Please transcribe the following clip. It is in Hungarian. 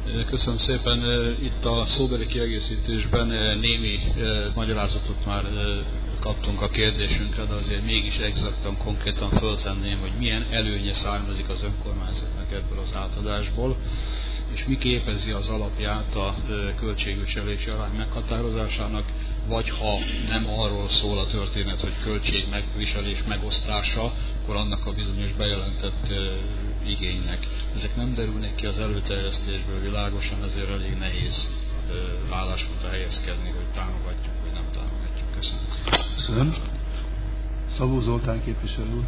Köszönöm szépen. Itt a szóbeli kiegészítésben némi magyarázatot már kaptunk a kérdésünkre, de azért mégis exaktan, konkrétan föltenném, hogy milyen előnye származik az önkormányzatnak ebből az átadásból, és mi képezi az alapját a költségviselési arány meghatározásának, vagy ha nem arról szól a történet, hogy költségmegviselés megosztása, akkor annak a bizonyos bejelentett igénynek. Ezek nem derülnek ki az előterjesztésből világosan, ezért elég nehéz álláspontra helyezkedni, hogy támogatjuk, vagy nem támogatjuk. Köszönöm. Köszönöm. Szabó Zoltán képviselő úr.